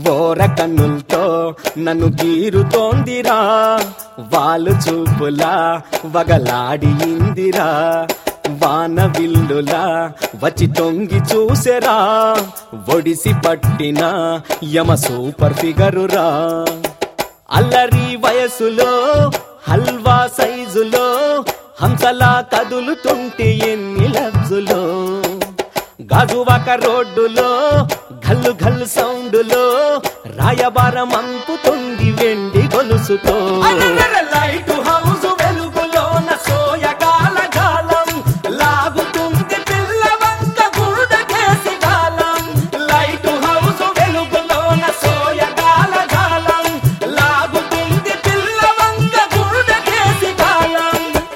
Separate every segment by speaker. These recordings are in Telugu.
Speaker 1: ఓర కన్నులతో నన్ను గీరుతోందిరా, వాళ్ళు చూపులా వగలాడి ఇందిరా, వాన విల్లులా వచ్చి తొంగి చూసెరా, ఒడిసి పట్టిన యమ సూపర్ ఫిగరురా. అల్లరి వయసులో హల్వా సైజులో హంసలా కదులుతుంటే ఎన్ని లబ్జులో, గాజువాక రోడ్డులో గల్లు గల్లు సౌండులో రాయబారం అంపుతుంది వెండి గొలుసుతో. లైట్ హౌస్ వెలుగులోన సోయగాల గాలం లాగుతుంది పిల్లవంక గురుడ కేసి గాలం. లైట్ హౌస్ వెలుగులోన సోయగాల గాలం లాగుతుంది పిల్లవంక గురుడ కేసి గాలం.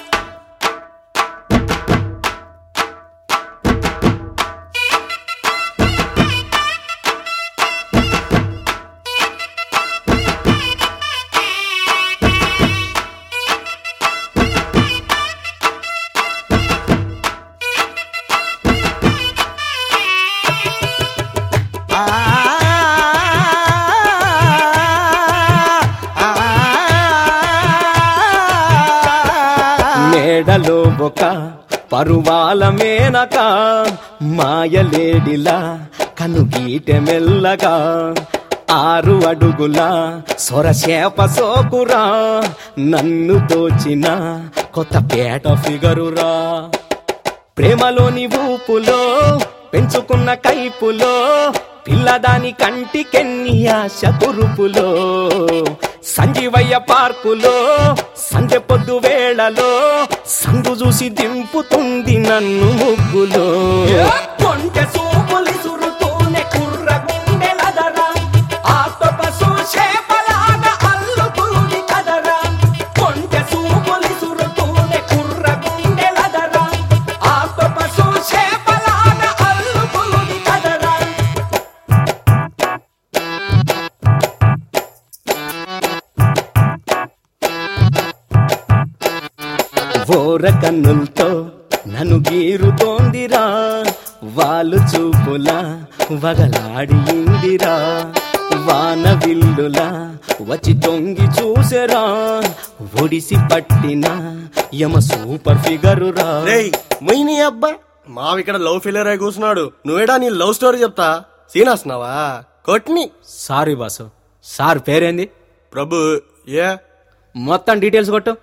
Speaker 1: మేడలో ఒక పరువాల మేనక మాయలేడిలా కనుగీటె మెల్లగా, 6 అడుగుల సొరచేప సోకురా, నన్ను దోచిన కొత్త పేట ఫిగరురా. ప్రేమలోని ఊపులో పెంచుకున్న కైపులో పిల్లదాని కంటికెన్ని ఆశ కురుపులో, సంజీవయ్య పార్కులో సంధ్య పొద్దు వేళలో సందు చూసి దింపుతుంది నన్ను ముగ్గులో. కొంటె సూపులి సురుతూనే కుర్ర గుండెలదరా, ఆక్టోపస్ చేపలాగా అల్లుతుంది కదరా. కొంటె సూపులి సురుతూనే కుర్ర గుండెలదరా, ఆక్టోపస్ చేపలాగా అల్లుతుంది కదరా. ఓర కన్నులతో నన్ను గీరుతోందిరా, వాళ్ళు చూపులా వగలాడి ఇందిరా, వాన విల్లులా వచ్చి తొంగి చూసెరా, ఒడిసి పట్టిన యమ సూపర్ ఫిగరురా.
Speaker 2: మొయిని అబ్బా మావిక్కడ లవ్ ఫెయిలియర్ అయి కూర్చున్నాడు, నువ్వేడా నీ లవ్ స్టోరీ చెప్తా సీనాస్తున్నావా కొట్ని.
Speaker 1: సారీ బాసు, సార్ పేరేంది?
Speaker 2: ప్రభు. ఏ
Speaker 1: మొత్తం డీటెయిల్స్ కొట్టు.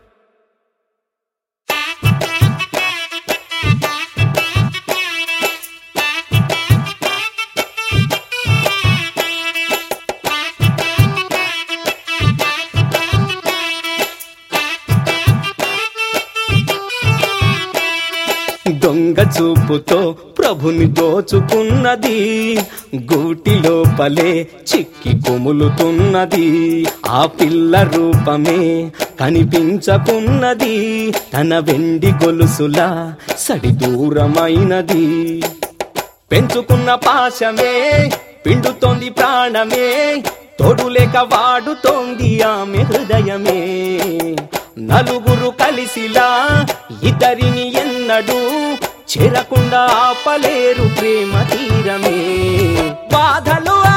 Speaker 1: దొంగ చూపుతో ప్రభుని దోచుకున్నది, గూటి లోపలే చిక్కి కొములుతున్నది, ఆ పిల్ల రూపమే కనిపించకున్నది, తన వెండి గొలుసులా సడి దూరమైనది. పెంచుకున్న పాశమే పిండుతోంది ప్రాణమే, తోడులేక వాడుతోంది ఆమె హృదయమే. నలుగురు కలిసిలా ఇద్దరిని ఎన్నడూ చేరకుండా ఆపలేరు ప్రేమ తీరమే. బాధలు